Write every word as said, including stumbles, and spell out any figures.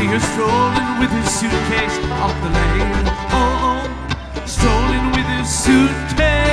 see her strolling with his suitcase up the lane. Oh, oh, strolling with his suitcase.